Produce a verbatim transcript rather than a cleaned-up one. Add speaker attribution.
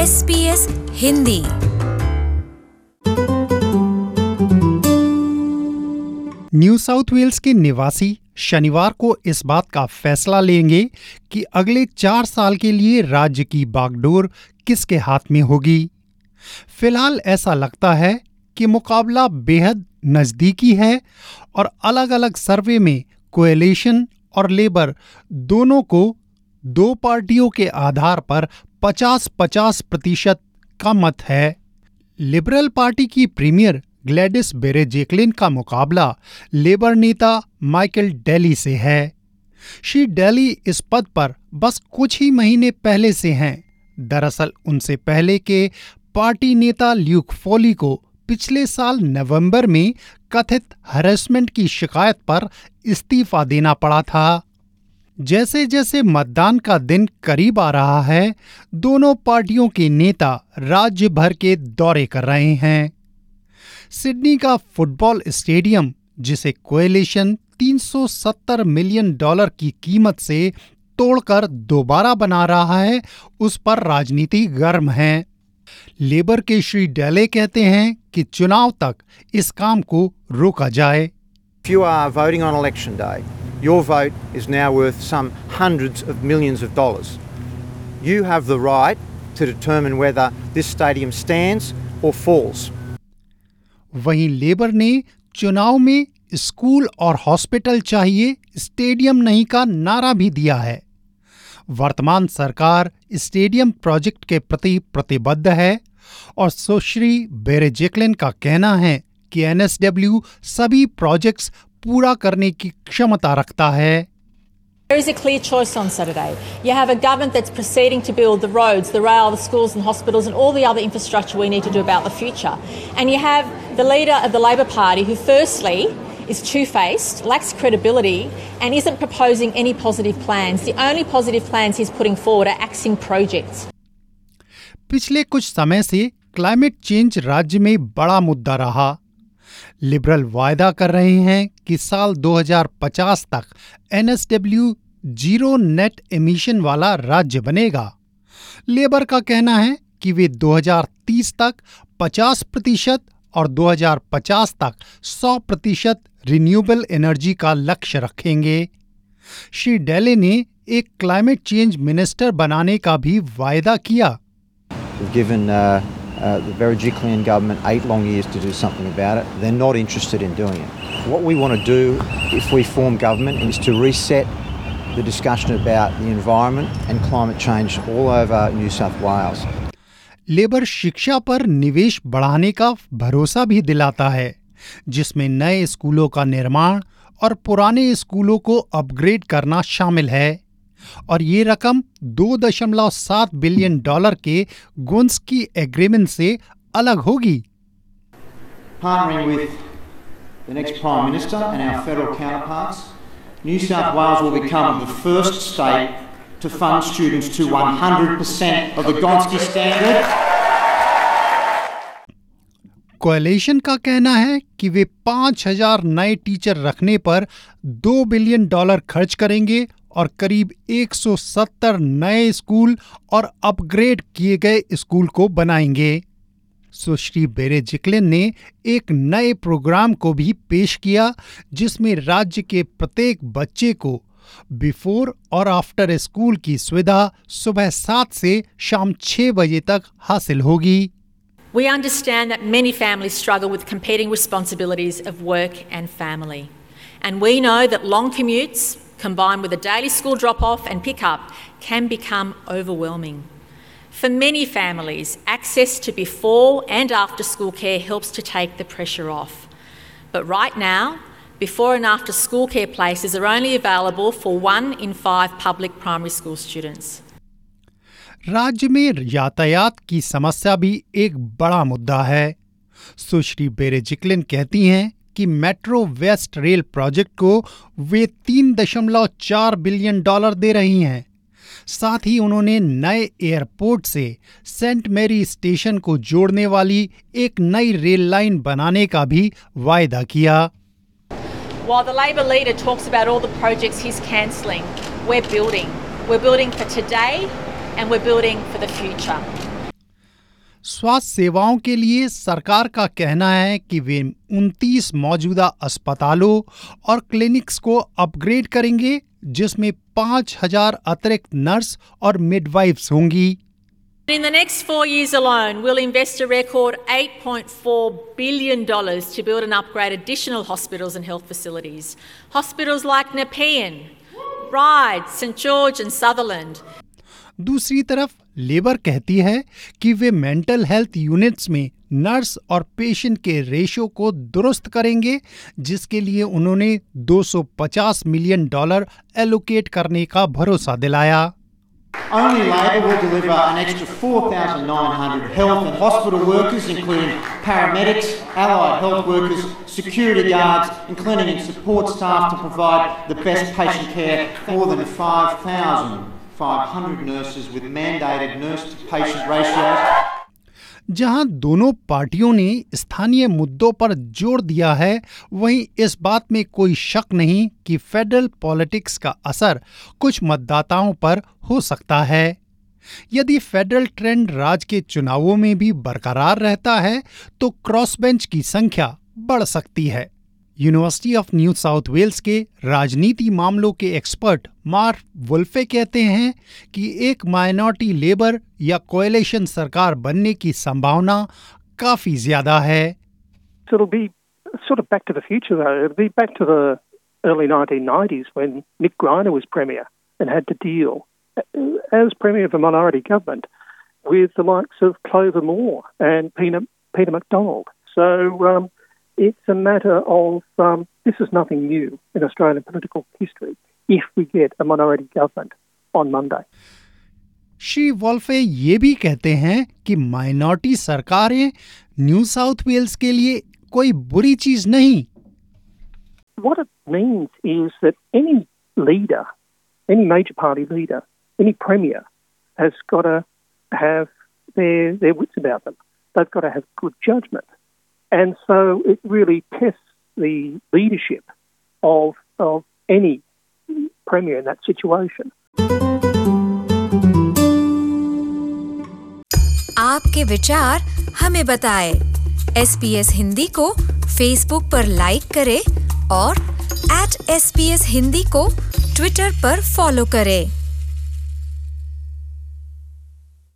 Speaker 1: S B S Hindi.
Speaker 2: New South Wales के निवासी शनिवार को इस बात का फैसला लेंगे कि अगले चार साल के लिए राज्य की बागडोर किसके हाथ में होगी। फिलहाल ऐसा लगता है कि मुकाबला बेहद नजदीकी है और अलग-अलग सर्वे में कोएलिशन और लेबर दोनों को दो पार्टियों के आधार पर पचास पचास प्रतिशत का मत है। लिबरल पार्टी की प्रीमियर ग्लैडिस बेरेजेक्लिन का मुकाबला लेबर नेता माइकल डेली से है। श्री डेली इस पद पर बस कुछ ही महीने पहले से हैं। दरअसल उनसे पहले के पार्टी नेता ल्यूक फॉली को पिछले साल नवंबर में कथित हैरेसमेंट की शिकायत पर इस्तीफा देना पड़ा था। जैसे जैसे मतदान का दिन करीब आ रहा है, दोनों पार्टियों के नेता राज्य भर के दौरे कर रहे हैं। सिडनी का फुटबॉल स्टेडियम, जिसे कोएलिशन तीन सौ सत्तर मिलियन डॉलर की कीमत से तोड़कर दोबारा बना रहा है, उस पर राजनीति गर्म है। लेबर के श्री डेले कहते हैं कि चुनाव तक इस काम को रोका जाए।
Speaker 3: If you are voting on election day, your vote is now worth some hundreds of millions of dollars. You have the right to determine whether this stadium stands or falls.
Speaker 2: वहीं लेबर ने चुनाव में school और hospital चाहिए, stadium नहीं का नारा भी दिया है। वर्तमान सरकार स्टेडियम प्रोजेक्ट के प्रति प्रतिबद्ध है और सुश्री बेरेजेक्लिन का कहना है कि एन एस डब्ल्यू सभी प्रोजेक्ट्स पूरा करने की क्षमता रखता है।
Speaker 4: There is a clear choice on Saturday. You have a government that's proceeding to build the roads, the rail, the schools and hospitals and all the other infrastructure we need to do about the future. And you have the leader of the Labor Party who firstly is two-faced, lacks credibility and isn't proposing any positive plans. The only positive plans he's putting forward are axing projects.
Speaker 2: पिछले कुछ समय से climate change राज्य में बड़ा मुद्दा रहा। Liberal वायदा कर रहे हैं कि साल दो हज़ार पचास तक N S W zero net emission वाला राज्य बनेगा। लेबर का कहना है कि वे दो हज़ार तीस तक पचास प्रतिशत और दो हज़ार पचास तक सौ प्रतिशत रिन्यूएबल एनर्जी का लक्ष्य रखेंगे। श्री डेले ने एक क्लाइमेट चेंज मिनिस्टर बनाने का भी वायदा किया।
Speaker 3: Given uh, uh, the Berejiklian government eight long years to do something about it, they're not interested in doing it. What we want to do if we form government is to reset the discussion about the environment and climate change all over New South Wales.
Speaker 2: Labor शिक्षा पर निवेश बढ़ाने का भरोसा भी दिलाता है, जिसमें नए स्कूलों का निर्माण और पुराने स्कूलों को अपग्रेड करना शामिल है और ये रकम दो दशमलव सात बिलियन डॉलर के गुन्स्की एग्रीमेंट से अलग होगी।
Speaker 3: Partnering with the next Prime Minister and our federal counterparts, New South Wales will become the first state to fund students to one hundred percent of the Gonski standard.
Speaker 2: Coalition का कहना है कि वे पाँच हज़ार नए टीचर रखने पर दो बिलियन डॉलर खर्च करेंगे और करीब एक सौ सत्तर नए स्कूल और अपग्रेड किए गए स्कूल को बनाएंगे। सुश्री बेरेजेक्लिन ने एक नए प्रोग्राम को भी पेश किया, जिसमें राज्य के प्रत्येक बच्चे को बिफोर और आफ्टर स्कूल की सुविधा सुबह सात से शाम छह बजे तक हासिल होगी।
Speaker 4: We understand that many families struggle with competing responsibilities of work and family. And we know that long commutes, combined with a daily school drop-off and pick-up, can become overwhelming. For many families, access to before and after school care helps to take the pressure off. But right now, before and after school care places are only available for one in five public primary school students.
Speaker 2: राज्य में यातायात की समस्या भी एक बड़ा मुद्दा है। सुश्री बेरेजेक्लिन कहती हैं कि मेट्रो वेस्ट रेल प्रोजेक्ट को वे तीन दशमलव चार बिलियन डॉलर दे रही हैं। साथ ही उन्होंने नए एयरपोर्ट से सेंट मैरी स्टेशन को जोड़ने वाली एक नई रेल लाइन बनाने का भी वायदा किया।
Speaker 4: While the Labor leader talks about all the projects he's cancelling, we're building. We're building for today and we're building for the future.
Speaker 2: स्वास्थ्य सेवाओं के लिए सरकार का कहना है कि वे उनतीस मौजूदा अस्पतालों और क्लिनिक्स को अपग्रेड करेंगे, जिसमें पाँच हज़ार अतिरिक्त नर्स और मिडवाइफ्स होंगी।
Speaker 4: In the next four years alone, we'll invest a record eight point four billion dollars to build and upgrade additional hospitals and health facilities. Hospitals like Nepean, Ryde, St George and Sutherland.
Speaker 2: दूसरी तरफ labour कहती है कि वे mental health units में nurse और patient के ratio को दुरुस्त करेंगे, जिसके लिए उन्होंने दो सौ पचास मिलियन डॉलर एलोकेट करने का भरोसा दिलाया।
Speaker 1: Only Labor will deliver an extra four thousand nine hundred health and hospital workers, including paramedics, allied health workers, security guards, and cleaning and support staff to provide the best patient care for more than five thousand five hundred nurses with mandated nurse-to-patient ratios.
Speaker 2: जहां दोनों पार्टियों ने स्थानीय मुद्दों पर जोर दिया है, वहीं इस बात में कोई शक नहीं कि फेडरल पॉलिटिक्स का असर कुछ मतदाताओं पर हो सकता है। यदि फेडरल ट्रेंड राज्य के चुनावों में भी बरकरार रहता है तो क्रॉस बेंच की संख्या बढ़ सकती है। University of New South Wales के राजनीति मामलों के एक्सपर्ट मार्क वुल्फे कहते हैं कि एक माइनॉरिटी लेबर या कोएलिशन सरकार बनने की संभावना काफी ज्यादा है।
Speaker 5: So it'll be sort of back to the future though. It'll be back to the early nineteen nineties when Nick Greiner was Premier and had to deal as Premier of a minority government with the likes of Clover Moore and Peter, Peter MacDonald. So um, it's a matter of, um, this is nothing new in Australian political history if we get a minority government on Monday.
Speaker 2: Shri वॉल्फे ये भी कहते हैं कि minority सरकारें new South Wales के लिए कोई बुरी चीज नहीं।
Speaker 5: What it means is that any leader, any major party leader, any premier has got to have their, their wits about them. They've got to have good judgment. And so it really tests the leadership of, of any premier in that situation.
Speaker 6: आपके विचार हमें बताएं। S P S Hindi को Facebook पर like करें और at S P S Hindi को Twitter पर फॉलो करें।